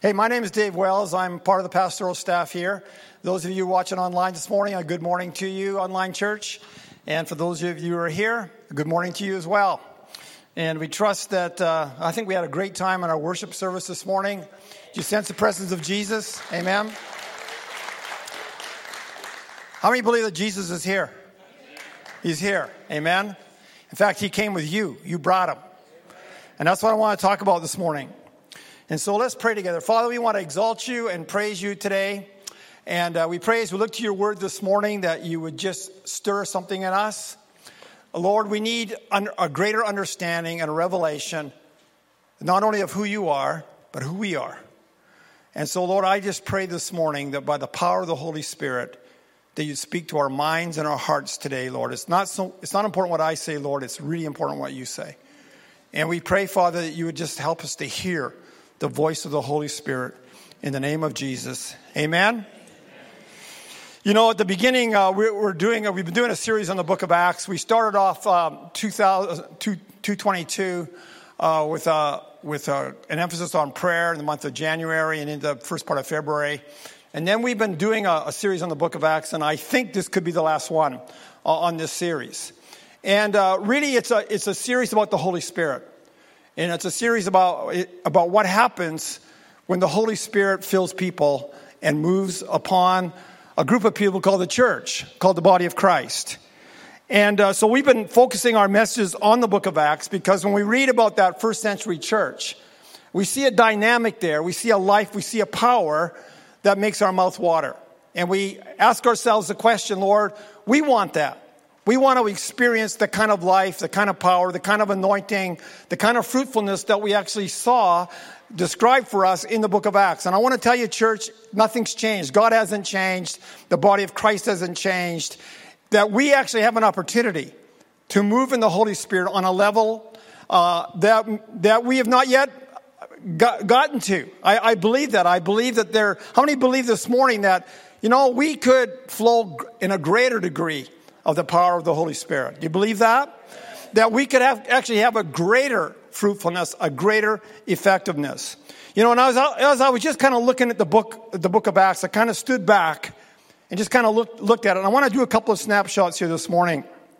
Hey, my name is Dave Wells. I'm part of the pastoral staff here. Those of you watching online this morning, a good morning to you, online church. And for those of you who are here, a good morning to you as well. And we trust that, I think we had a great time in our worship service this morning. Did you sense the presence of Jesus? Amen. How many believe that Jesus is here? He's here. Amen. In fact, he came with you. You brought him. And that's what I want to talk about this morning. And so let's pray together. Father, we want to exalt you and praise you today. And we pray as we look to your word this morning that you would just stir something in us. Lord, we need a greater understanding and a revelation, not only of who you are, but who we are. And so, Lord, I just pray this morning that by the power of the Holy Spirit, that you speak to our minds and our hearts today, Lord. It's not important what I say, Lord. It's really important what you say. And we pray, Father, that you would just help us to hear the voice of the Holy Spirit in the name of Jesus. Amen. You know, at the beginning, we've been doing a series on the book of Acts. We started off 222 with an emphasis on prayer in the month of January and into the first part of February. And then we've been doing a series on the book of Acts, and I think this could be the last one on this series. And really, it's a series about the Holy Spirit. And it's a series about what happens when the Holy Spirit fills people and moves upon a group of people called the church, called the body of Christ. And so we've been focusing our messages on the book of Acts because when we read about that first century church, we see a dynamic there. We see a life, we see a power that makes our mouth water. And we ask ourselves the question, Lord, we want that. We want to experience the kind of life, the kind of power, the kind of anointing, the kind of fruitfulness that we actually saw described for us in the book of Acts. And I want to tell you, church, nothing's changed. God hasn't changed. The body of Christ hasn't changed. That we actually have an opportunity to move in the Holy Spirit on a level that we have not yet gotten to. I believe that. I believe that how many believe this morning that, we could flow in a greater degree of the power of the Holy Spirit? Do you believe that? That we could actually have a greater fruitfulness, a greater effectiveness. And as I was just kind of looking at the book of Acts, I kind of stood back and just kind of looked at it. And I want to do a couple of snapshots here this morning.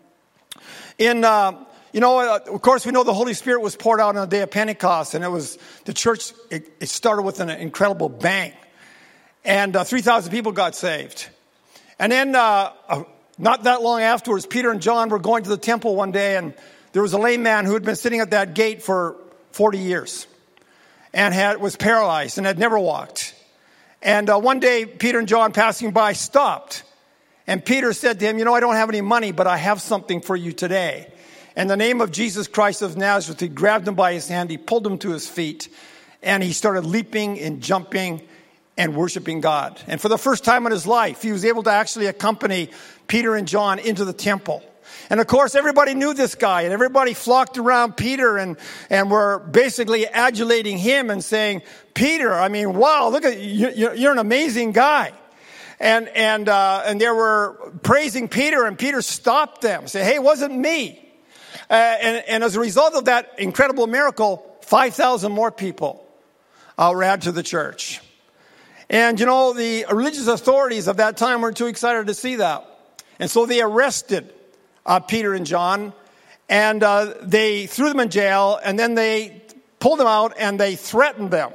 Of course, we know the Holy Spirit was poured out on the day of Pentecost, and it was the church. It started with an incredible bang, and 3,000 people got saved. And then not that long afterwards, Peter and John were going to the temple one day, and there was a lame man who had been sitting at that gate for 40 years and was paralyzed and had never walked. And one day, Peter and John passing by stopped. And Peter said to him, I don't have any money, but I have something for you today. In the name of Jesus Christ of Nazareth, he grabbed him by his hand, he pulled him to his feet, and he started leaping and jumping and worshiping God. And for the first time in his life, he was able to actually accompany Peter and John into the temple. And of course, everybody knew this guy, and everybody flocked around Peter and were basically adulating him and saying, Peter, wow, look at you, you're an amazing guy. And they were praising Peter, and Peter stopped them, said, hey, it wasn't me. And as a result of that incredible miracle, 5,000 more people were added to the church. And, the religious authorities of that time weren't too excited to see that. And so they arrested Peter and John, and they threw them in jail, and then they pulled them out, and they threatened them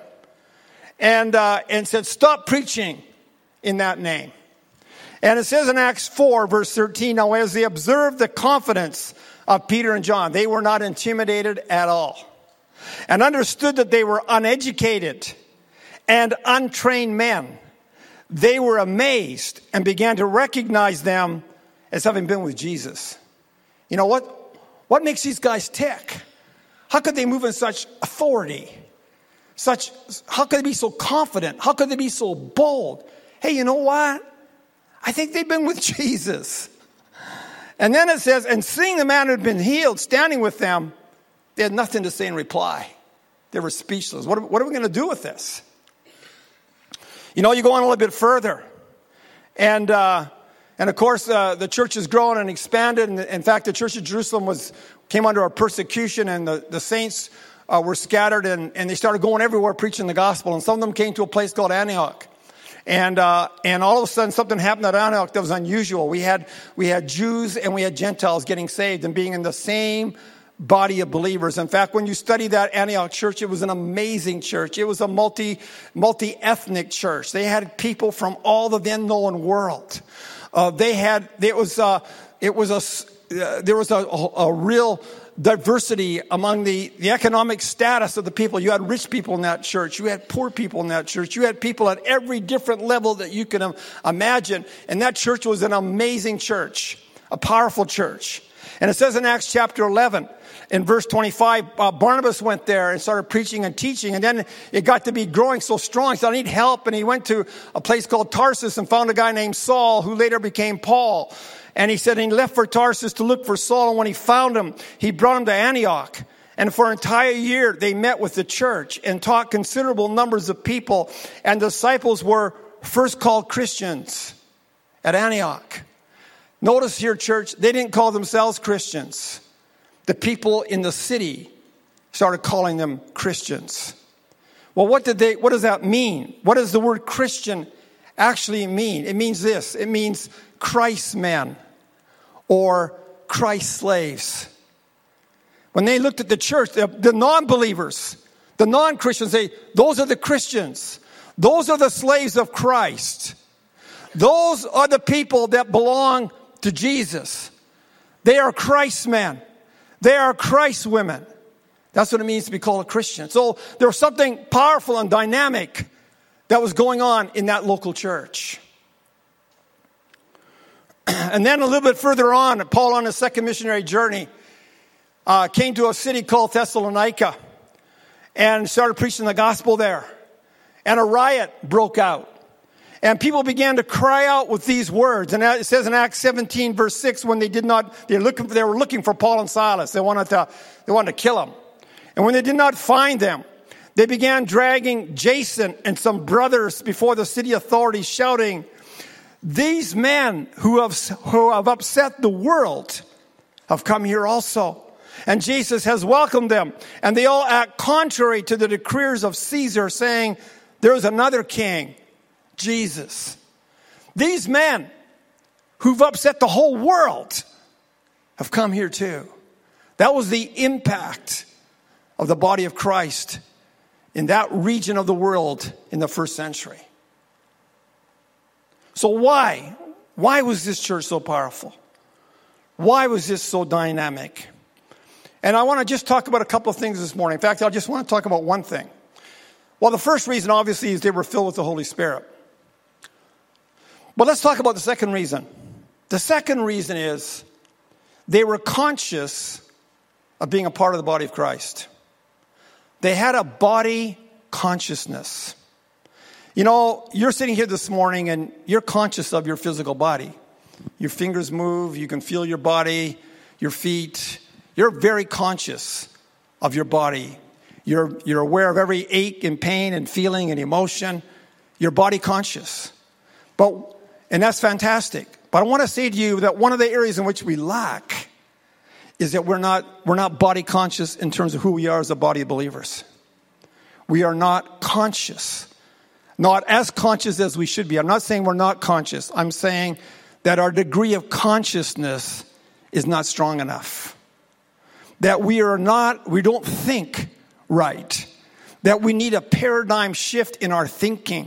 and said, stop preaching in that name. And it says in Acts 4, verse 13, now as they observed the confidence of Peter and John, they were not intimidated at all and understood that they were uneducated and untrained men. They were amazed and began to recognize them as having been with Jesus. What makes these guys tick? How could they move in such authority? How could they be so confident? How could they be so bold? Hey, you know what? I think they've been with Jesus. And then it says, and seeing the man who had been healed standing with them, they had nothing to say in reply. They were speechless. What are we going to do with this? You go on a little bit further. And of course, the church has grown and expanded. And in fact, the church of Jerusalem came under a persecution, and the saints were scattered, and they started going everywhere preaching the gospel. And some of them came to a place called Antioch. And all of a sudden something happened at Antioch that was unusual. We had Jews and we had Gentiles getting saved and being in the same body of believers. In fact, when you study that Antioch church, it was an amazing church. It was a multi-ethnic church. They had people from all the then known world. There was a real diversity among the economic status of the people. You had rich people in that church. You had poor people in that church. You had people at every different level that you can imagine. And that church was an amazing church, a powerful church. And it says in Acts chapter 11, in verse 25, Barnabas went there and started preaching and teaching. And then it got to be growing so strong. He said, I need help. And he went to a place called Tarsus and found a guy named Saul, who later became Paul. And he said he left for Tarsus to look for Saul. And when he found him, he brought him to Antioch. And for an entire year, they met with the church and taught considerable numbers of people. And disciples were first called Christians at Antioch. Notice here, church, they didn't call themselves Christians. The people in the city started calling them Christians. Well, what does that mean? What does the word Christian actually mean? It means this. It means Christ's men or Christ's slaves. When they looked at the church, the non-believers, the non-Christians, those are the Christians. Those are the slaves of Christ. Those are the people that belong to Jesus. They are Christ's men. They are Christ's women. That's what it means to be called a Christian. So there was something powerful and dynamic that was going on in that local church. And then a little bit further on, Paul on his second missionary journey came to a city called Thessalonica and started preaching the gospel there. And a riot broke out. And people began to cry out with these words. And it says in Acts 17, verse 6, when they were looking for Paul and Silas. They wanted to kill them. And when they did not find them, they began dragging Jason and some brothers before the city authorities, shouting, these men who have upset the world have come here also. And Jesus has welcomed them. And they all act contrary to the decrees of Caesar, saying, there is another king, Jesus. These men who've upset the whole world have come here too. That was the impact of the body of Christ in that region of the world in the first century. So why was this church so powerful? Why was this so dynamic? And I want to just talk about a couple of things this morning. In fact, I just want to talk about one thing. Well, the first reason, obviously, is they were filled with the Holy Spirit. But let's talk about the second reason. The second reason is they were conscious of being a part of the body of Christ. They had a body consciousness. You know, you're sitting here this morning and you're conscious of your physical body. Your fingers move, you can feel your body, your feet. You're very conscious of your body. You're aware of every ache and pain and feeling and emotion. You're body conscious. And that's fantastic. But I want to say to you that one of the areas in which we lack is that we're not body conscious in terms of who we are as a body of believers. We are not conscious. Not as conscious as we should be. I'm not saying we're not conscious. I'm saying that our degree of consciousness is not strong enough. That we don't think right. That we need a paradigm shift in our thinking.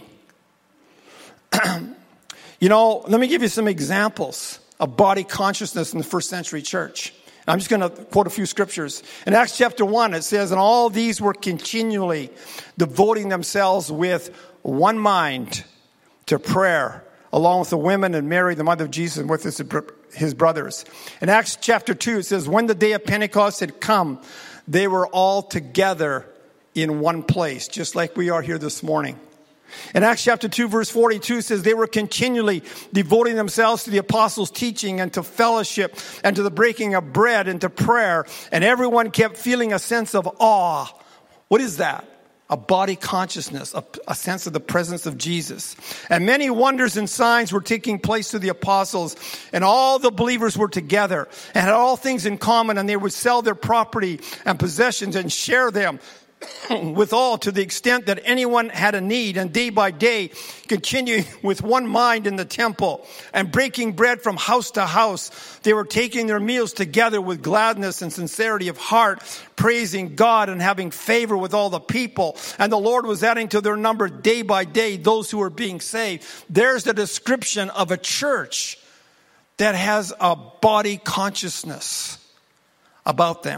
You know, let me give you some examples of body consciousness in the first century church. I'm just going to quote a few scriptures. In Acts chapter 1, it says, and all these were continually devoting themselves with one mind to prayer, along with the women and Mary, the mother of Jesus, and with his brothers. In Acts chapter 2, it says, when the day of Pentecost had come, they were all together in one place, just like we are here this morning. In Acts chapter 2, verse 42 says, they were continually devoting themselves to the apostles' teaching and to fellowship and to the breaking of bread and to prayer. And everyone kept feeling a sense of awe. What is that? A body consciousness, a sense of the presence of Jesus. And many wonders and signs were taking place to the apostles, and all the believers were together and had all things in common, and they would sell their property and possessions and share them with all to the extent that anyone had a need, and day by day continuing with one mind in the temple and breaking bread from house to house. They were taking their meals together with gladness and sincerity of heart, praising God and having favor with all the people. And the Lord was adding to their number day by day those who were being saved. There's the description of a church that has a body consciousness about them.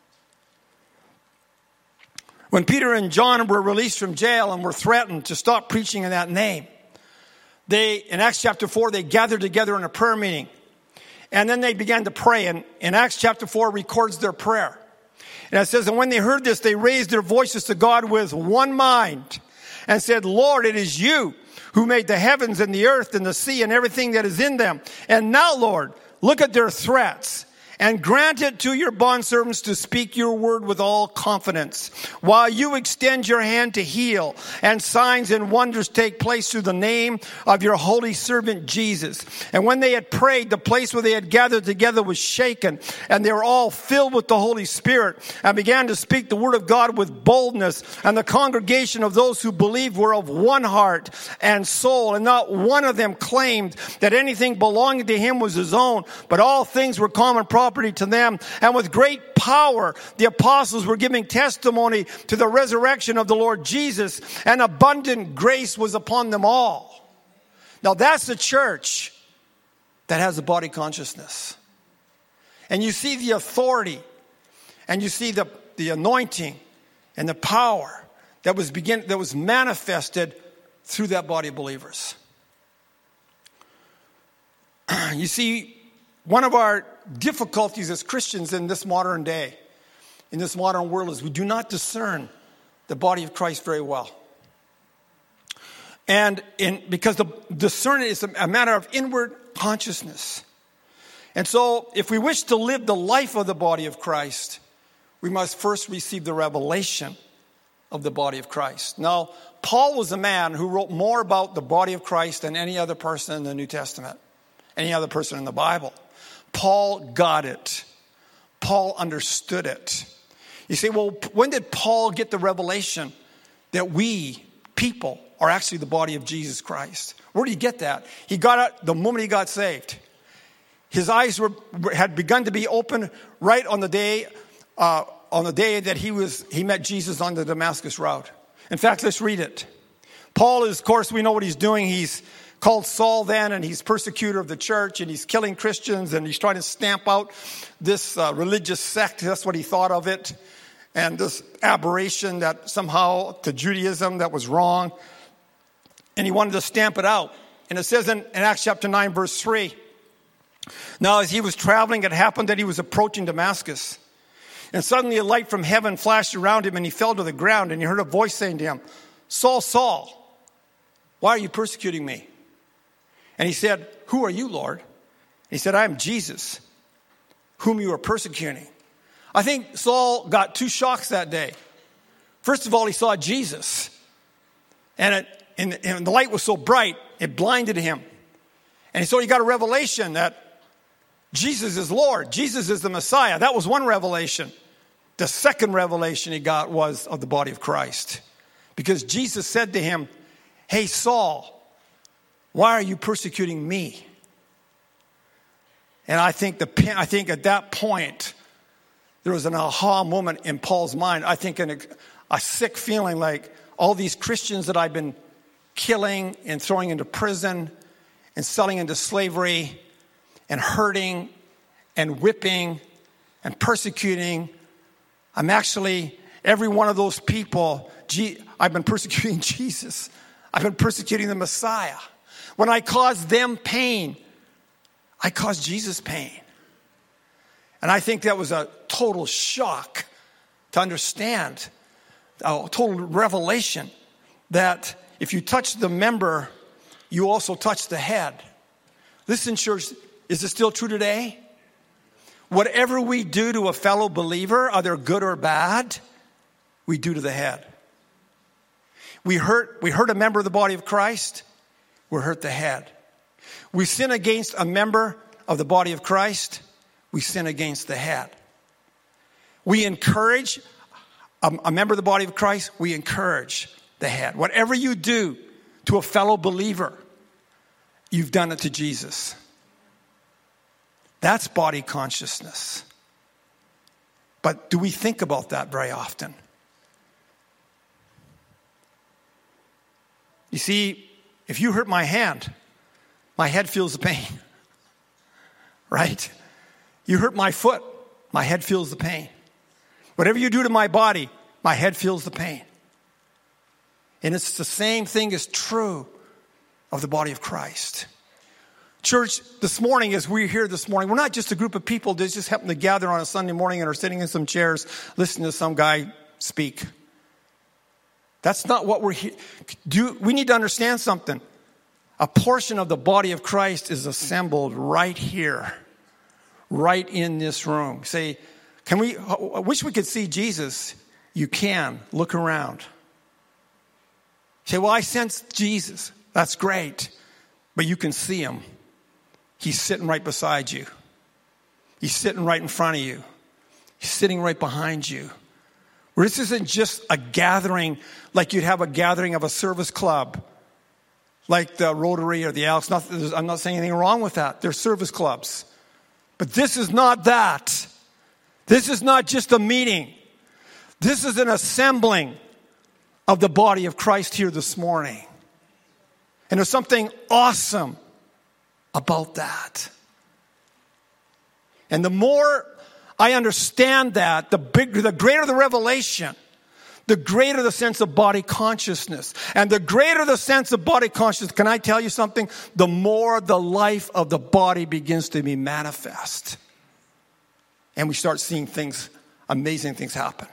When Peter and John were released from jail and were threatened to stop preaching in that name, in Acts chapter 4, they gathered together in a prayer meeting. And then they began to pray. And in Acts chapter 4 records their prayer. And it says, and when they heard this, they raised their voices to God with one mind and said, Lord, it is you who made the heavens and the earth and the sea and everything that is in them. And now, Lord, look at their threats and grant it to your bondservants to speak your word with all confidence, while you extend your hand to heal, and signs and wonders take place through the name of your holy servant Jesus. And when they had prayed, the place where they had gathered together was shaken, and they were all filled with the Holy Spirit, and began to speak the word of God with boldness. And the congregation of those who believed were of one heart and soul, and not one of them claimed that anything belonging to him was his own, but all things were common property to them. And with great power, the apostles were giving testimony to the resurrection of the Lord Jesus, and abundant grace was upon them all. Now that's the church that has a body consciousness. And you see the authority, and you see the anointing and the power that was manifested through that body of believers. You see, one of our difficulties as Christians in this modern day, in this modern world, is we do not discern the body of Christ very well. And because the discerning is a matter of inward consciousness. And so if we wish to live the life of the body of Christ, we must first receive the revelation of the body of Christ. Now, Paul was a man who wrote more about the body of Christ than any other person in the New Testament, any other person in the Bible. Paul got it. Paul understood it. You say, well, when did Paul get the revelation that we, people, are actually the body of Jesus Christ? Where did he get that? He got it the moment he got saved. His eyes had begun to be open right on the day that he met Jesus on the Damascus route. In fact, let's read it. Paul is, of course, we know what he's doing. He's called Saul then, and he's persecutor of the church, and he's killing Christians, and he's trying to stamp out this religious sect. That's what he thought of it. And this aberration that somehow to Judaism that was wrong. And he wanted to stamp it out. And it says in Acts chapter 9, verse 3, now as he was traveling, it happened that he was approaching Damascus. And suddenly a light from heaven flashed around him, and he fell to the ground, and he heard a voice saying to him, Saul, Saul, why are you persecuting me? And he said, who are you, Lord? And he said, I am Jesus, whom you are persecuting. I think Saul got two shocks that day. First of all, he saw Jesus. And the light was so bright, it blinded him. And so he got a revelation that Jesus is Lord. Jesus is the Messiah. That was one revelation. The second revelation he got was of the body of Christ. Because Jesus said to him, hey, Saul, why are you persecuting me? And I think at that point, there was an aha moment in Paul's mind. I think a sick feeling like all these Christians that I've been killing and throwing into prison and selling into slavery and hurting and whipping and persecuting. I'm actually, every one of those people, I've been persecuting Jesus. I've been persecuting the Messiah. When I caused them pain, I caused Jesus pain. And I think that was a total shock to understand, a total revelation that if you touch the member, you also touch the head. Listen, church, is it still true today? Whatever we do to a fellow believer, either good or bad, we do to the head. We hurt a member of the body of Christ, we hurt the head. We sin against a member of the body of Christ, we sin against the head. We encourage a member of the body of Christ, we encourage the head. Whatever you do to a fellow believer, you've done it to Jesus. That's body consciousness. But do we think about that very often? You see, if you hurt my hand, my head feels the pain. Right? You hurt my foot, my head feels the pain. Whatever you do to my body, my head feels the pain. And it's the same thing is true of the body of Christ. Church, this morning, as we're here this morning, we're not just a group of people that just happen to gather on a Sunday morning and are sitting in some chairs listening to some guy speak. That's not what we're here. We need to understand something. A portion of the body of Christ is assembled right here, right in this room. Say, I wish we could see Jesus. You can. Look around. Say, well, I sense Jesus. That's great. But you can see him. He's sitting right beside you. He's sitting right in front of you. He's sitting right behind you. Where this isn't just a gathering like you'd have a gathering of a service club, like the Rotary or the Elks. I'm not saying anything wrong with that. They're service clubs. But this is not that. This is not just a meeting. This is an assembling of the body of Christ here this morning. And there's something awesome about that. And the more I understand that, the greater the revelation, the greater the sense of body consciousness. And the greater the sense of body consciousness, can I tell you something? The more the life of the body begins to be manifest. And we start seeing things, amazing things happen.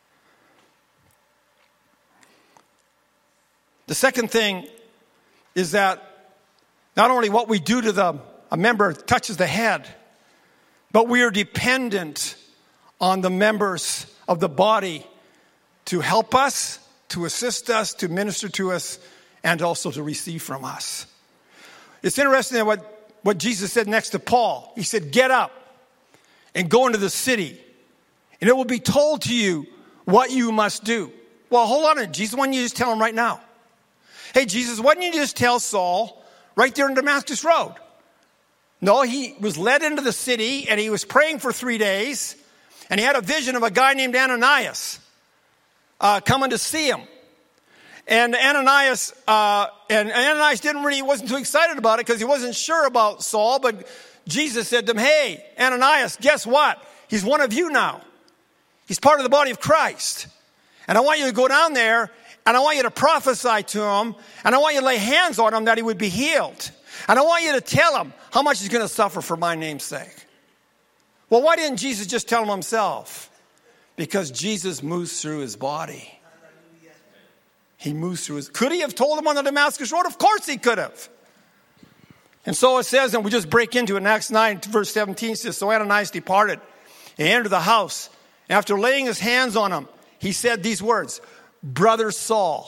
The second thing is that not only what we do to a member touches the head, but we are dependent on the members of the body to help us, to assist us, to minister to us, and also to receive from us. It's interesting that what Jesus said next to Paul. He said, get up and go into the city, and it will be told to you what you must do. Well, hold on a minute, Jesus. Why don't you just tell him right now? Hey, Jesus, why didn't you just tell Saul right there in Damascus Road? No, he was led into the city, and he was praying for 3 days, and he had a vision of a guy named Ananias coming to see him. And Ananias wasn't too excited about it because he wasn't sure about Saul, but Jesus said to him, hey, Ananias, guess what? He's one of you now. He's part of the body of Christ. And I want you to go down there, and I want you to prophesy to him, and I want you to lay hands on him that he would be healed. And I want you to tell him how much he's going to suffer for my name's sake. Well, why didn't Jesus just tell him himself? Because Jesus moves through his body. He moves through his... Could he have told him on the Damascus Road? Of course he could have. And so it says, and we just break into it, in Acts 9, verse 17 says, so Ananias departed and entered the house. And after laying his hands on him, he said these words, Brother Saul,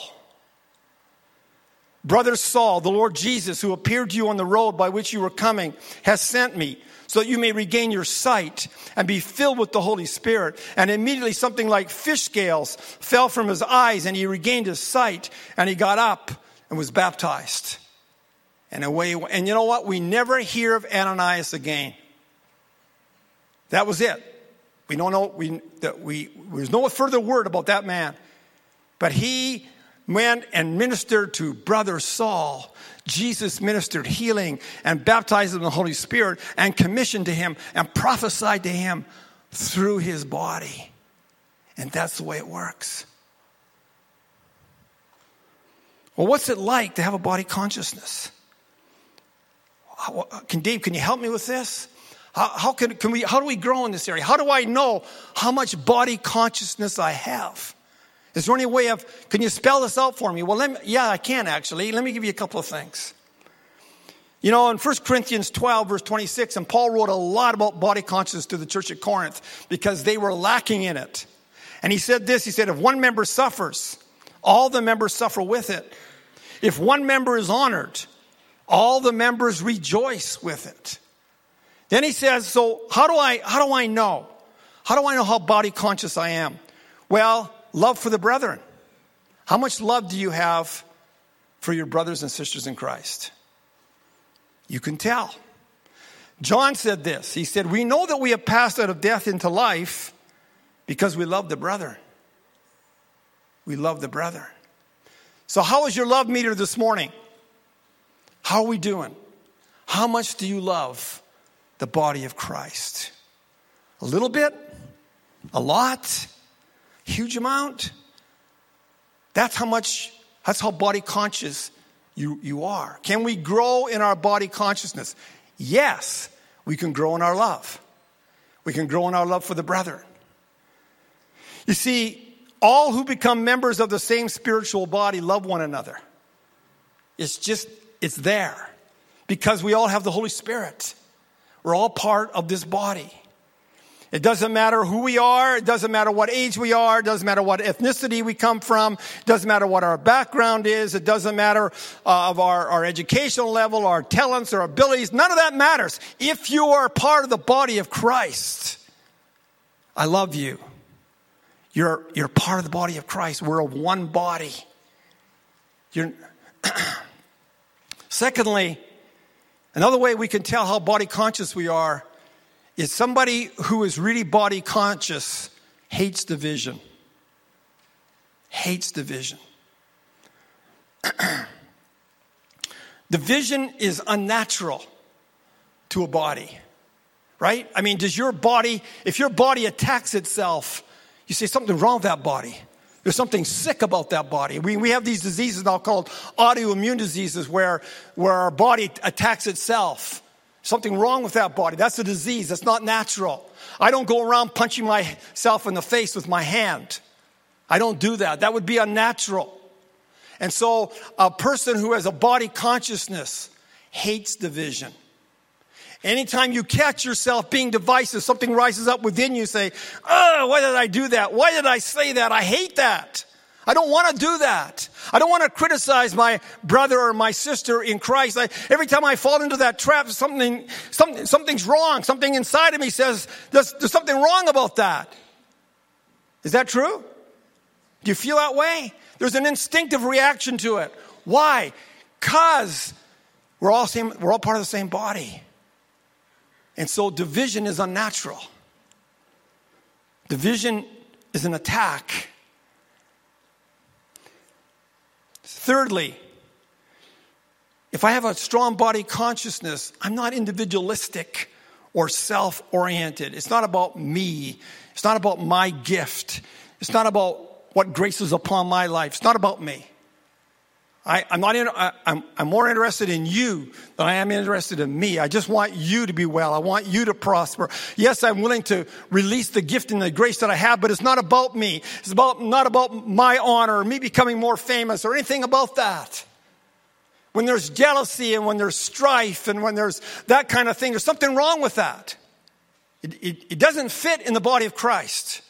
the Lord Jesus, who appeared to you on the road by which you were coming, has sent me so that you may regain your sight and be filled with the Holy Spirit. And immediately something like fish scales fell from his eyes, and he regained his sight, and he got up and was baptized. And away. And you know what? We never hear of Ananias again. That was it. We don't know. There's no further word about that man. But he went and ministered to Brother Saul. Jesus ministered healing and baptized him in the Holy Spirit and commissioned to him and prophesied to him through his body. And that's the way it works. Well, what's it like to have a body consciousness? Dave, can you help me with this? How do we grow in this area? How do I know how much body consciousness I have? Is there any way can you spell this out for me? Well, I can actually. Let me give you a couple of things. You know, in 1 Corinthians 12, verse 26, and Paul wrote a lot about body consciousness to the church at Corinth because they were lacking in it. And he said this, he said, if one member suffers, all the members suffer with it. If one member is honored, all the members rejoice with it. Then he says, so how do I know? How do I know how body conscious I am? Well, love for the brethren? How much love do you have for your brothers and sisters in Christ? You can tell. John said this. He said, we know that we have passed out of death into life because we love the brethren. We love the brethren. So how is your love meter this morning? How are we doing? How much do you love the body of Christ? A little bit? A lot? Huge amount? That's how body conscious you are. Can we grow in our body consciousness? Yes, we can grow in our love. We can grow in our love for the brethren. You see, all who become members of the same spiritual body love one another. It's there. Because we all have the Holy Spirit. We're all part of this body. It doesn't matter who we are. It doesn't matter what age we are. It doesn't matter what ethnicity we come from. It doesn't matter what our background is. It doesn't matter of our educational level, our talents, our abilities. None of that matters. If you are part of the body of Christ, I love you. You're part of the body of Christ. We're of one body. Secondly, another way we can tell how body conscious we are is somebody who is really body conscious hates division. Hates division. Division is unnatural to a body, right? I mean, if your body attacks itself, you say something wrong with that body. There's something sick about that body. We have these diseases now called autoimmune diseases where our body attacks itself. Something wrong with that body. That's a disease. That's not natural. I don't go around punching myself in the face with my hand. I don't do that. That would be unnatural. And so a person who has a body consciousness hates division. Anytime you catch yourself being divisive, something rises up within you, say, oh, why did I do that? Why did I say that? I hate that. I don't want to do that. I don't want to criticize my brother or my sister in Christ. Every time I fall into that trap, something's wrong. Something inside of me says, there's something wrong about that. Is that true? Do you feel that way? There's an instinctive reaction to it. Why? Because we're all part of the same body. And so division is unnatural. Division is an attack. Thirdly, if I have a strong body consciousness, I'm not individualistic or self-oriented. It's not about me. It's not about my gift. It's not about what grace is upon my life. It's not about me. I'm more interested in you than I am interested in me. I just want you to be well. I want you to prosper. Yes, I'm willing to release the gift and the grace that I have, but it's not about me. It's not about my honor or me becoming more famous or anything about that. When there's jealousy and when there's strife and when there's that kind of thing, there's something wrong with that. It doesn't fit in the body of Christ.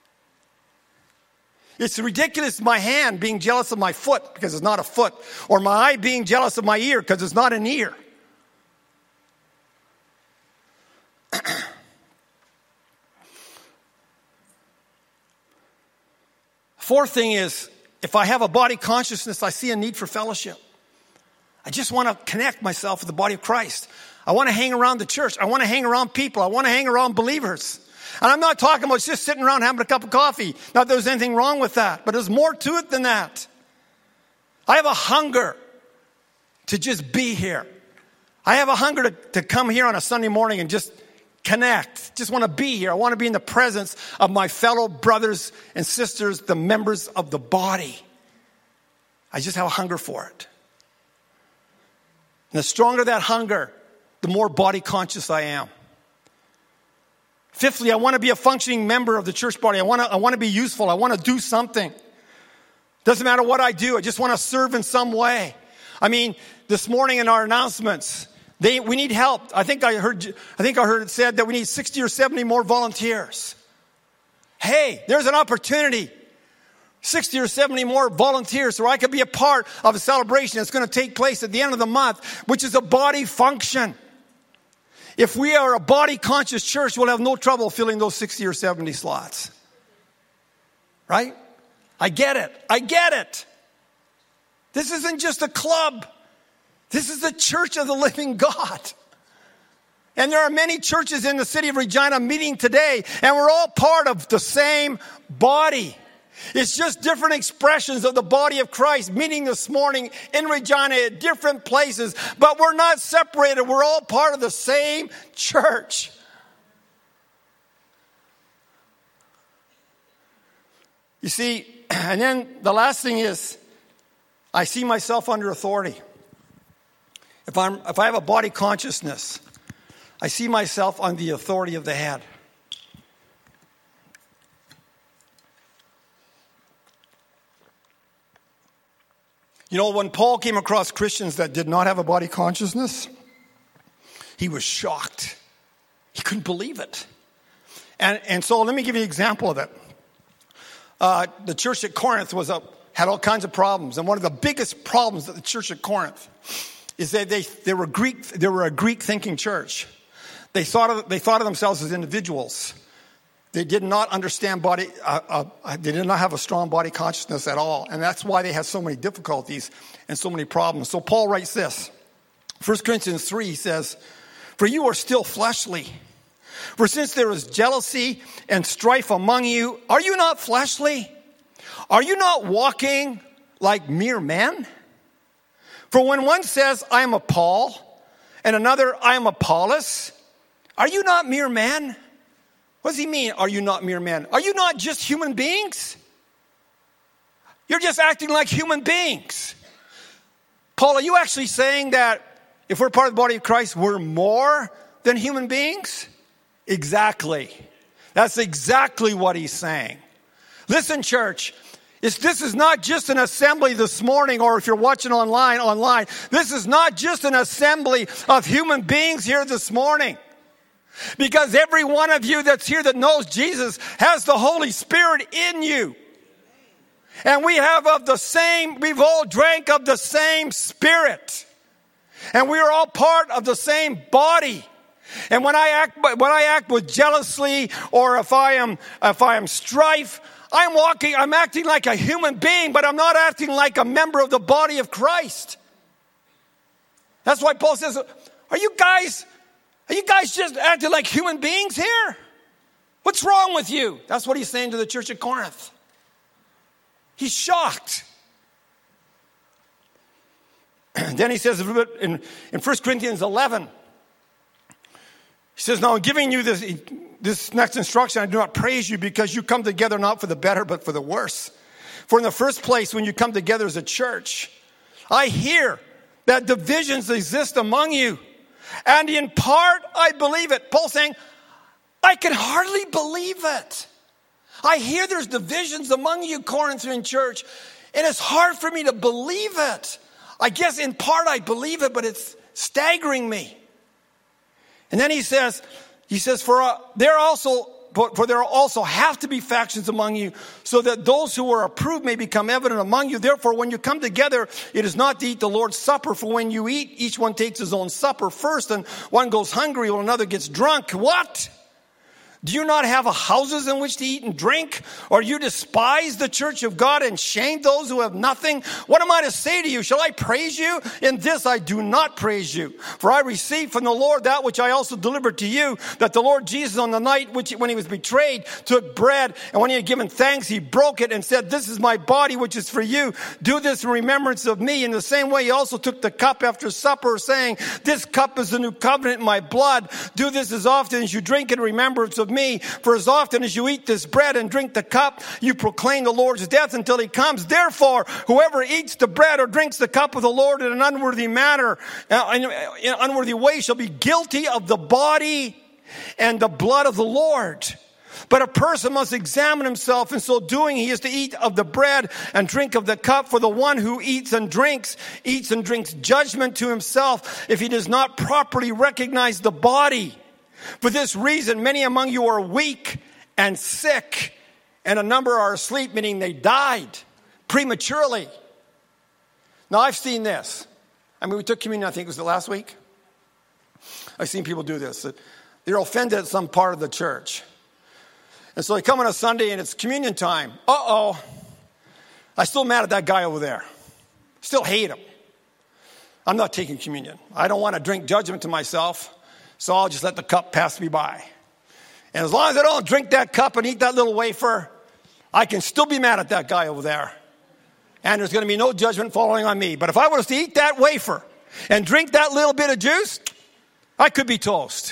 It's ridiculous, my hand being jealous of my foot because it's not a foot, or my eye being jealous of my ear because it's not an ear. Fourth thing is, if I have a body consciousness, I see a need for fellowship. I just want to connect myself with the body of Christ. I want to hang around the church. I want to hang around people. I want to hang around believers. And I'm not talking about just sitting around having a cup of coffee. Not that there's anything wrong with that, but there's more to it than that. I have a hunger to just be here. I have a hunger to come here on a Sunday morning and just connect. Just want to be here. I want to be in the presence of my fellow brothers and sisters, the members of the body. I just have a hunger for it. And the stronger that hunger, the more body conscious I am. Fifthly, I want to be a functioning member of the church body. I want to be useful. I want to do something. Doesn't matter what I do. I just want to serve in some way. I mean, this morning in our announcements, we need help. I think I heard it said that we need 60 or 70 more volunteers. Hey, there's an opportunity. 60 or 70 more volunteers so I could be a part of a celebration that's going to take place at the end of the month, which is a body function. If we are a body-conscious church, we'll have no trouble filling those 60 or 70 slots. Right? I get it. I get it. This isn't just a club. This is the church of the living God. And there are many churches in the city of Regina meeting today, and we're all part of the same body. It's just different expressions of the body of Christ meeting this morning in Regina at different places, but we're not separated. We're all part of the same church. You see, and then the last thing is, I see myself under authority. If I have a body consciousness, I see myself on the authority of the head. You know, when Paul came across Christians that did not have a body consciousness, he was shocked. He couldn't believe it. And so let me give you an example of it. The church at Corinth had all kinds of problems. And one of the biggest problems at the church at Corinth is that they were a Greek-thinking church. They thought of themselves as individuals. They did not understand they did not have a strong body consciousness at all. And that's why they had so many difficulties and so many problems. So Paul writes this. 1 Corinthians 3 says, "For you are still fleshly. For since there is jealousy and strife among you, are you not fleshly? Are you not walking like mere men? For when one says, I am of Paul, and another, I am of Apollos, are you not mere men?" What does he mean, are you not mere men? Are you not just human beings? You're just acting like human beings. Paul, are you actually saying that if we're part of the body of Christ, we're more than human beings? Exactly. That's exactly what he's saying. Listen, church, this is not just an assembly this morning, or if you're watching online. This is not just an assembly of human beings here this morning. Because every one of you that's here that knows Jesus has the Holy Spirit in you. And we've all drank of the same Spirit. And we are all part of the same body. And when I act with jealousy, or if I am strife, I'm acting like a human being, but I'm not acting like a member of the body of Christ. That's why Paul says, are you guys just acting like human beings here? What's wrong with you? That's what he's saying to the church at Corinth. He's shocked. Then he says in 1 Corinthians 11, he says, "Now I'm giving you this next instruction. I do not praise you because you come together not for the better, but for the worse. For in the first place, when you come together as a church, I hear that divisions exist among you. And in part, I believe it." Paul's saying, I can hardly believe it. I hear there's divisions among you, Corinthian church, and it's hard for me to believe it. I guess in part I believe it, but it's staggering me. And then he says, for there also have to be factions among you, so that those who are approved may become evident among you. Therefore, when you come together, it is not to eat the Lord's Supper. For when you eat, each one takes his own supper first, and one goes hungry while another gets drunk. What? Do you not have houses in which to eat and drink? Or you despise the church of God and shame those who have nothing? What am I to say to you? Shall I praise you? In this I do not praise you. For I received from the Lord that which I also delivered to you, that the Lord Jesus on the night when he was betrayed took bread, and when he had given thanks, he broke it and said, "This is my body which is for you. Do this in remembrance of me." In the same way he also took the cup after supper, saying, "This cup is the new covenant in my blood. Do this as often as you drink in remembrance of me. For as often as you eat this bread and drink the cup, you proclaim the Lord's death until he comes. Therefore, whoever eats the bread or drinks the cup of the Lord in an unworthy manner, in an unworthy way, shall be guilty of the body and the blood of the Lord. But a person must examine himself. In so doing, he is to eat of the bread and drink of the cup. For the one who eats and drinks judgment to himself, if he does not properly recognize the body. For this reason, many among you are weak and sick, and a number are asleep," meaning they died prematurely. Now, I've seen this. We took communion, I think it was the last week. I've seen people do this. They're offended at some part of the church. And so they come on a Sunday and it's communion time. I'm still mad at that guy over there. Still hate him. I'm not taking communion. I don't want to drink judgment to myself, so I'll just let the cup pass me by. And as long as I don't drink that cup and eat that little wafer, I can still be mad at that guy over there. And there's going to be no judgment falling on me. But if I was to eat that wafer and drink that little bit of juice, I could be toast.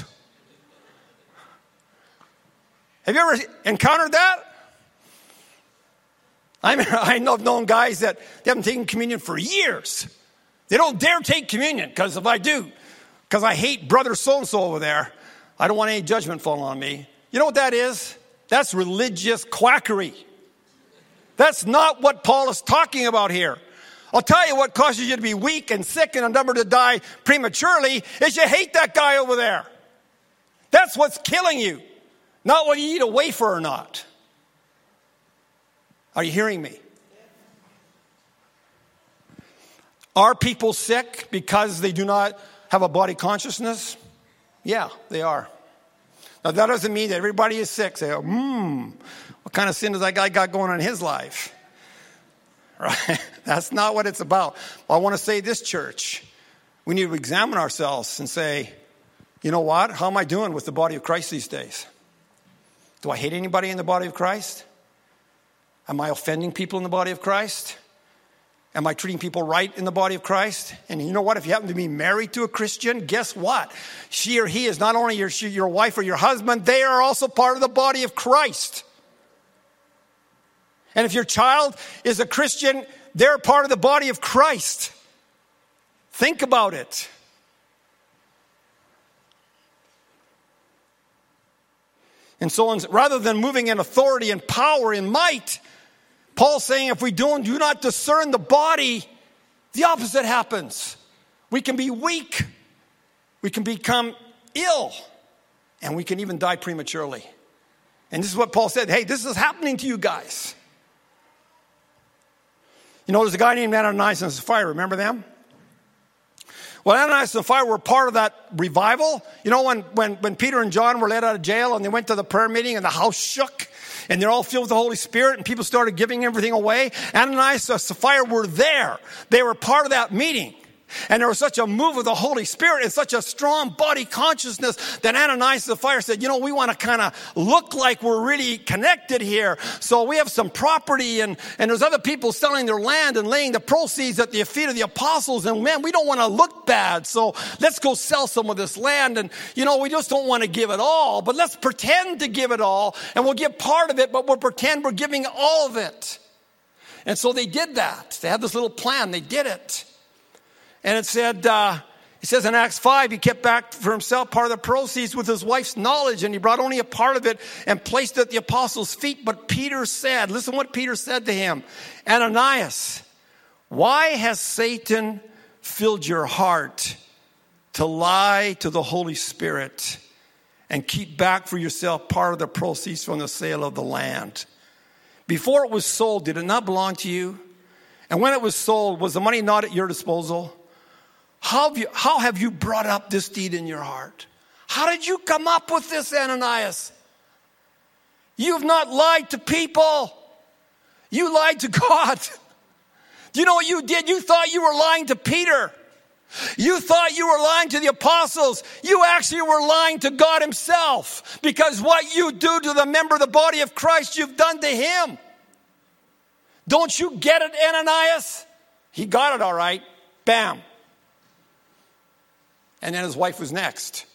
Have you ever encountered that? I know I've known guys that they haven't taken communion for years. They don't dare take communion because if I do, because I hate brother so-and-so over there, I don't want any judgment falling on me. You know what that is? That's religious quackery. That's not what Paul is talking about here. I'll tell you what causes you to be weak and sick and a number to die prematurely is you hate that guy over there. That's what's killing you. Not whether you eat a wafer or not. Are you hearing me? Are people sick because they do not have a body consciousness? Yeah, they are. Now, that doesn't mean that everybody is sick. Say, what kind of sin does that guy got going on in his life? Right? That's not what it's about. I want to say this, church. We need to examine ourselves and say, you know what? How am I doing with the body of Christ these days? Do I hate anybody in the body of Christ? Am I offending people in the body of Christ? Am I treating people right in the body of Christ? And you know what? If you happen to be married to a Christian, guess what? She or he is not only your wife or your husband, they are also part of the body of Christ. And if your child is a Christian, they're part of the body of Christ. Think about it. And so rather than moving in authority and power and might, Paul's saying if we do not discern the body, the opposite happens. We can be weak. We can become ill. And we can even die prematurely. And this is what Paul said. Hey, this is happening to you guys. You know, there's a guy named Ananias and Sapphira. Remember them? Well, Ananias and Sapphira were part of that revival. You know, when Peter and John were let out of jail and they went to the prayer meeting and the house shook and they're all filled with the Holy Spirit and people started giving everything away. Ananias and Sapphira were there. They were part of that meeting. And there was such a move of the Holy Spirit and such a strong body consciousness that Ananias and Sapphira said, you know, we want to kind of look like we're really connected here. So we have some property and there's other people selling their land and laying the proceeds at the feet of the apostles. And man, we don't want to look bad. So let's go sell some of this land. And, you know, we just don't want to give it all, but let's pretend to give it all and we'll give part of it, but we'll pretend we're giving all of it. And so they did that. They had this little plan. They did it. And it says in Acts 5, he kept back for himself part of the proceeds with his wife's knowledge, and he brought only a part of it and placed it at the apostles' feet. But Peter said, listen what Peter said to him, Ananias, why has Satan filled your heart to lie to the Holy Spirit and keep back for yourself part of the proceeds from the sale of the land? Before it was sold, did it not belong to you? And when it was sold, was the money not at your disposal? How have you brought up this deed in your heart? How did you come up with this, Ananias? You've not lied to people. You lied to God. Do you know what you did? You thought you were lying to Peter. You thought you were lying to the apostles. You actually were lying to God himself. Because what you do to the member of the body of Christ, you've done to him. Don't you get it, Ananias? He got it all right. Bam. And then his wife was next.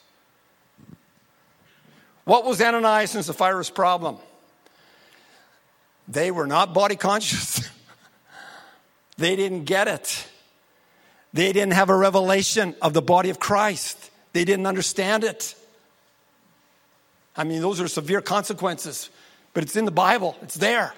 What was Ananias and Sapphira's problem? They were not body conscious. They didn't get it. They didn't have a revelation of the body of Christ. They didn't understand it. I mean, those are severe consequences. But it's in the Bible. It's there.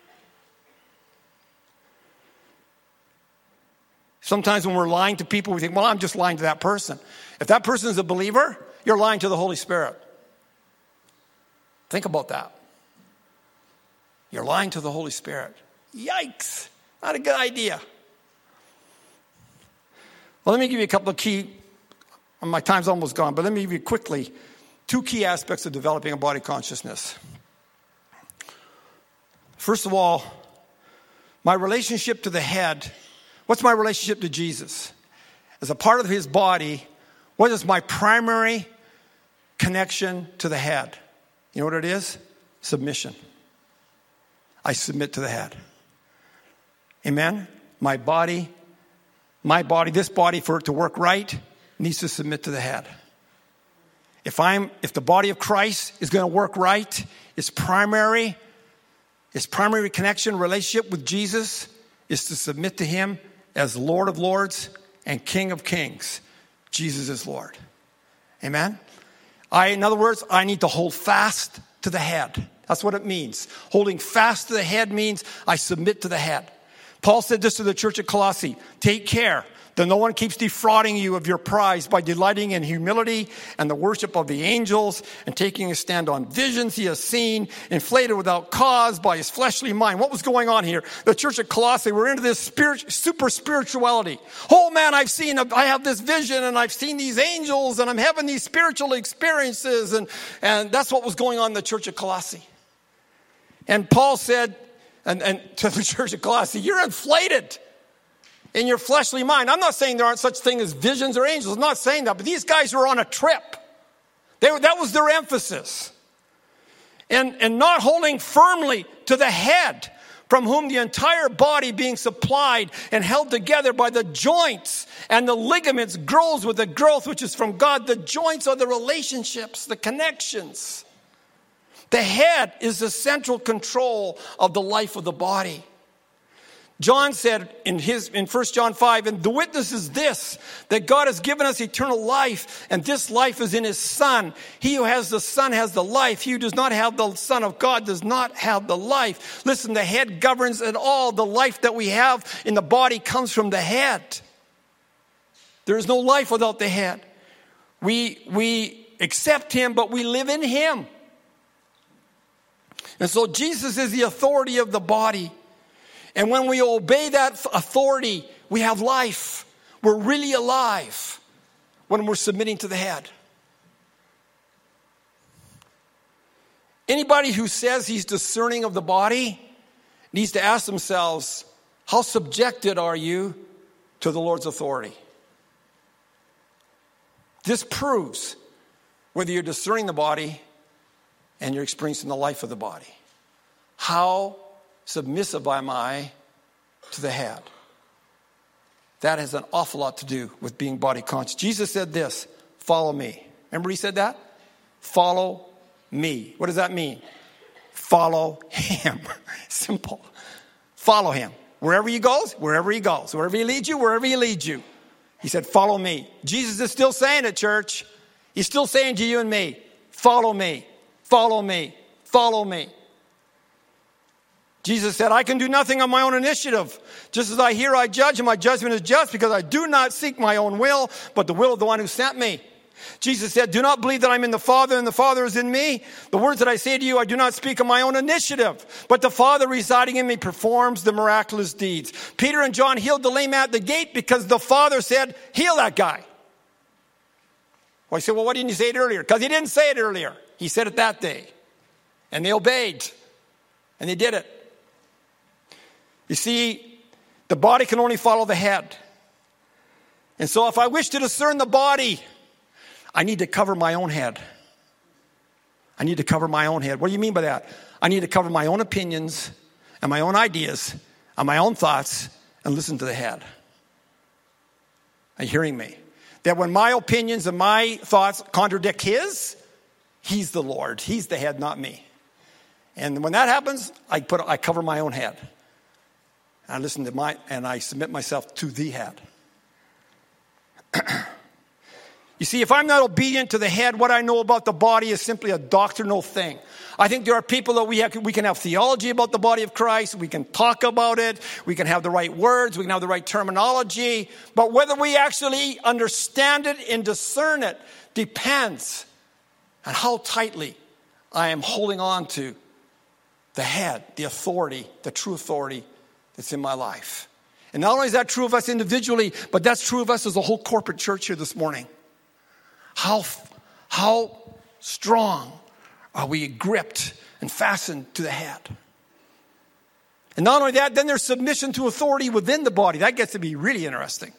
Sometimes when we're lying to people, we think, well, I'm just lying to that person. If that person is a believer, you're lying to the Holy Spirit. Think about that. You're lying to the Holy Spirit. Yikes. Not a good idea. Well, let me give you a couple of key, my time's almost gone, but let me give you quickly 2 key aspects of developing a body consciousness. First of all, My relationship to the head, what's my relationship to Jesus? As a part of his body, what is my primary connection to the head? You know what it is? Submission. I submit to the head. Amen? My body, this body, for it to work right, needs to submit to the head. If the body of Christ is going to work right, its primary connection, relationship with Jesus is to submit to him as Lord of Lords and King of Kings. Jesus is Lord. Amen? In other words, I need to hold fast to the head. That's what it means. Holding fast to the head means I submit to the head. Paul said this to the church at Colossae. Take care that no one keeps defrauding you of your prize by delighting in humility and the worship of the angels and taking a stand on visions he has seen, inflated without cause by his fleshly mind. What was going on here? The church at Colossae were into this super spirituality. Oh man, I have this vision and I've seen these angels and I'm having these spiritual experiences. And that's what was going on in the church at Colossae. And Paul said, and to the church at Colossae, you're inflated in your fleshly mind. I'm not saying there aren't such things as visions or angels. I'm not saying that. But these guys were on a trip. That was their emphasis. And not holding firmly to the head, from whom the entire body being supplied and held together by the joints and the ligaments grows with the growth which is from God. The joints are the relationships, the connections. The head is the central control of the life of the body. John said in 1 John 5, and the witness is this, that God has given us eternal life, and this life is in his Son. He who has the Son has the life. He who does not have the Son of God does not have the life. Listen, the head governs it all. The life that we have in the body comes from the head. There is no life without the head. We accept him, but we live in him. And so Jesus is the authority of the body. And when we obey that authority, we have life. We're really alive when we're submitting to the head. Anybody who says he's discerning of the body needs to ask themselves, how subjected are you to the Lord's authority? This proves whether you're discerning the body and you're experiencing the life of the body. How submissive am I to the head? That has an awful lot to do with being body conscious. Jesus said this, follow me. Remember he said that? Follow me. What does that mean? Follow him. Simple. Follow him. Wherever he goes, wherever he goes. Wherever he leads you, wherever he leads you. He said, follow me. Jesus is still saying it, church. He's still saying to you and me, follow me, follow me, follow me. Jesus said, I can do nothing on my own initiative. Just as I hear, I judge, and my judgment is just, because I do not seek my own will, but the will of the one who sent me. Jesus said, do not believe that I'm in the Father, and the Father is in me. The words that I say to you, I do not speak on my own initiative, but the Father residing in me performs the miraculous deeds. Peter and John healed the lame at the gate because the Father said, heal that guy. Well, I said, well, why didn't you say it earlier? Because he didn't say it earlier. He said it that day. And they obeyed. And they did it. You see, the body can only follow the head. And so if I wish to discern the body, I need to cover my own head. I need to cover my own head. What do you mean by that? I need to cover my own opinions and my own ideas and my own thoughts and listen to the head. Are you hearing me? That when my opinions and my thoughts contradict his, he's the Lord. He's the head, not me. And when that happens, I cover my own head. I listen to and I submit myself to the head. You see, if I'm not obedient to the head, what I know about the body is simply a doctrinal thing. I think there are people that we can have theology about the body of Christ. We can talk about it. We can have the right words. We can have the right terminology. But whether we actually understand it and discern it depends on how tightly I am holding on to the head, the authority, the true authority that's in my life. And not only is that true of us individually, but that's true of us as a whole corporate church here this morning. How strong are we gripped and fastened to the head? And not only that, then there's submission to authority within the body. That gets to be really interesting.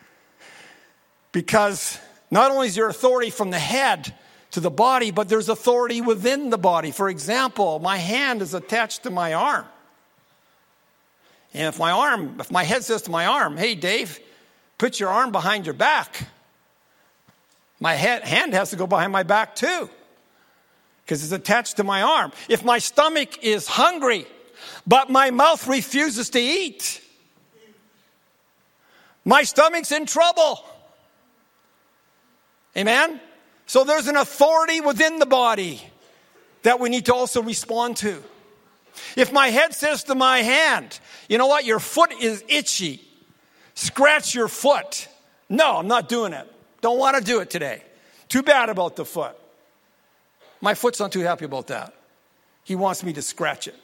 Because not only is there authority from the head to the body, but there's authority within the body. For example, my hand is attached to my arm. And if my head says to my arm, hey, Dave, put your arm behind your back, my hand has to go behind my back too, because it's attached to my arm. If my stomach is hungry, but my mouth refuses to eat, my stomach's in trouble. Amen? So there's an authority within the body that we need to also respond to. If my head says to my hand, you know what, your foot is itchy, scratch your foot. No, I'm not doing it. Don't want to do it today. Too bad about the foot. My foot's not too happy about that. He wants me to scratch it.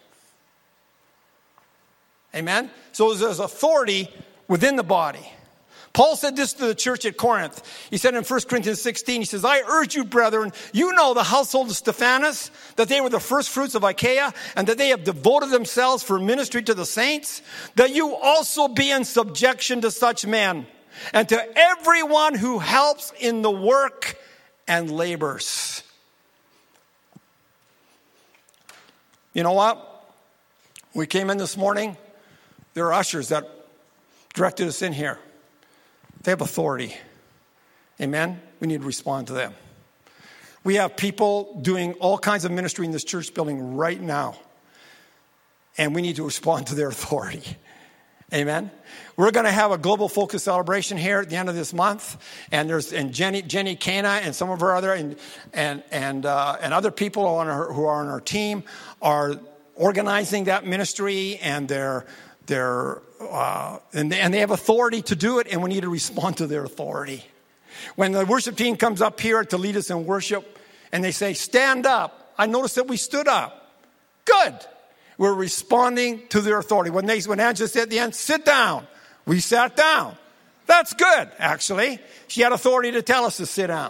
Amen? So there's authority within the body. Paul said this to the church at Corinth. He said in 1 Corinthians 16, he says, I urge you, brethren, you know the household of Stephanas, that they were the first fruits of Achaia, and that they have devoted themselves for ministry to the saints, that you also be in subjection to such men, and to everyone who helps in the work and labors. You know what? We came in this morning. There are ushers that directed us in here. They have authority. Amen? We need to respond to them. We have people doing all kinds of ministry in this church building right now. And we need to respond to their authority. Amen? We're going to have a global focus celebration here at the end of this month. And Jenny Cana and some of our other and other people who are on our team are organizing that ministry, and they have authority to do it, and we need to respond to their authority. When the worship team comes up here to lead us in worship, and they say, stand up, I noticed that we stood up. Good. We're responding to their authority. When Angela said at the end, sit down, we sat down. That's good, actually. She had authority to tell us to sit down.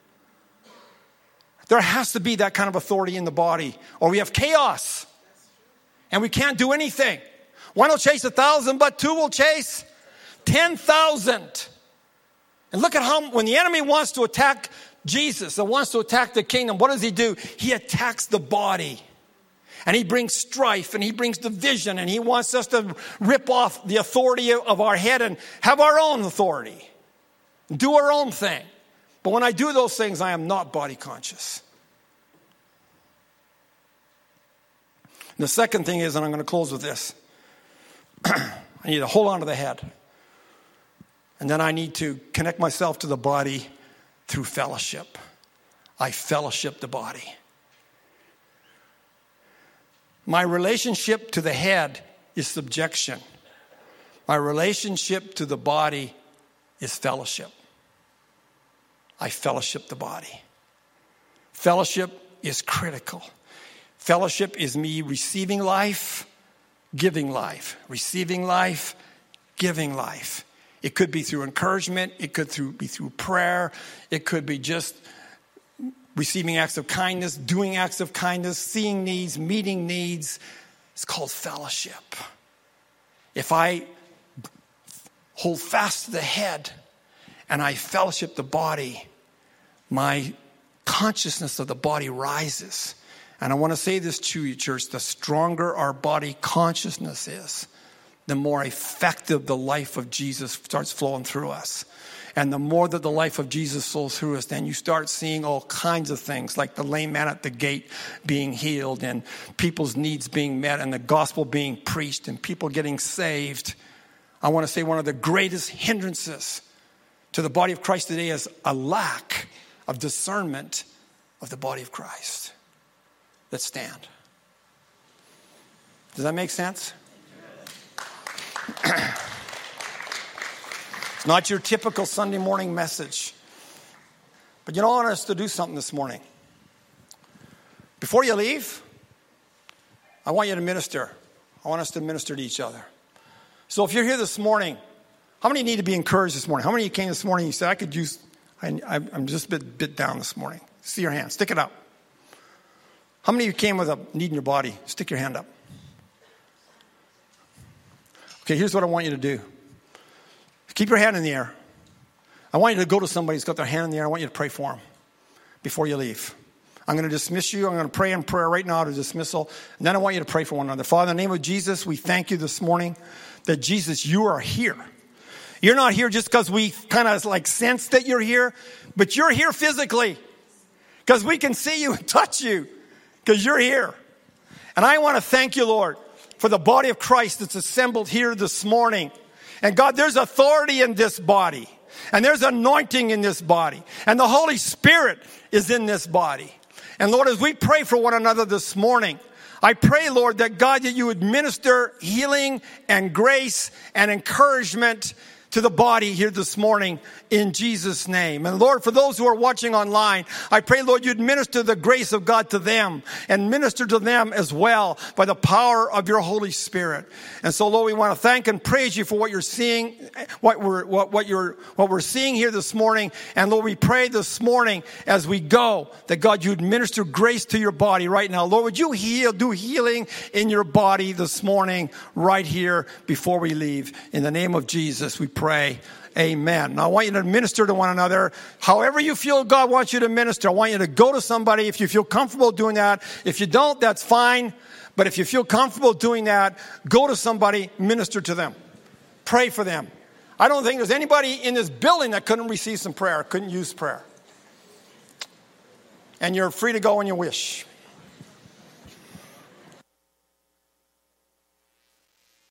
There has to be that kind of authority in the body, or we have chaos, and we can't do anything. One will chase 1,000, but two will chase 10,000. And look at how, when the enemy wants to attack Jesus and wants to attack the kingdom, what does he do? He attacks the body. And he brings strife, and he brings division, and he wants us to rip off the authority of our head and have our own authority. Do our own thing. But when I do those things, I am not body conscious. And the second thing is, and I'm going to close with this, I need to hold on to the head. And then I need to connect myself to the body through fellowship. I fellowship the body. My relationship to the head is subjection. My relationship to the body is fellowship. I fellowship the body. Fellowship is critical. Fellowship is me receiving life, giving life. Receiving life, giving life. It could be through encouragement. It could be through prayer. It could be just receiving acts of kindness, doing acts of kindness, seeing needs, meeting needs. It's called fellowship. If I hold fast to the head and I fellowship the body, my consciousness of the body rises. And I want to say this to you, church, the stronger our body consciousness is, the more effective the life of Jesus starts flowing through us. And the more that the life of Jesus flows through us, then you start seeing all kinds of things, like the lame man at the gate being healed, and people's needs being met, and the gospel being preached, and people getting saved. I want to say one of the greatest hindrances to the body of Christ today is a lack of discernment of the body of Christ. Let's stand. Does that make sense? It's not your typical Sunday morning message. But you know, I want us to do something this morning. Before you leave, I want you to minister. I want us to minister to each other. So if you're here this morning, how many need to be encouraged this morning? How many of you came this morning and you said, I'm just a bit down this morning? See your hand. Stick it up. How many of you came with a need in your body? Stick your hand up. Okay, here's what I want you to do. Keep your hand in the air. I want you to go to somebody who's got their hand in the air. I want you to pray for them before you leave. I'm going to dismiss you. I'm going to pray in prayer right now to dismissal. And then I want you to pray for one another. Father, in the name of Jesus, we thank you this morning that, Jesus, you are here. You're not here just because we kind of like sense that you're here, but you're here physically because we can see you and touch you because you're here. And I want to thank you, Lord, for the body of Christ that's assembled here this morning. And God, there's authority in this body. And there's anointing in this body. And the Holy Spirit is in this body. And Lord, as we pray for one another this morning, I pray, Lord, that God, that you would minister healing and grace and encouragement to the body here this morning in Jesus' name. And Lord, for those who are watching online, I pray, Lord, you'd minister the grace of God to them and minister to them as well by the power of your Holy Spirit. And so, Lord, we want to thank and praise you for what you're seeing, what we're seeing here this morning. And Lord, we pray this morning as we go that God, you'd minister grace to your body right now. Lord, would you do healing in your body this morning right here before we leave. In the name of Jesus, we pray. Amen. Now, I want you to minister to one another. However you feel God wants you to minister, I want you to go to somebody if you feel comfortable doing that. If you don't, that's fine. But if you feel comfortable doing that, go to somebody, minister to them. Pray for them. I don't think there's anybody in this building that couldn't receive some prayer, couldn't use prayer. And you're free to go when you wish.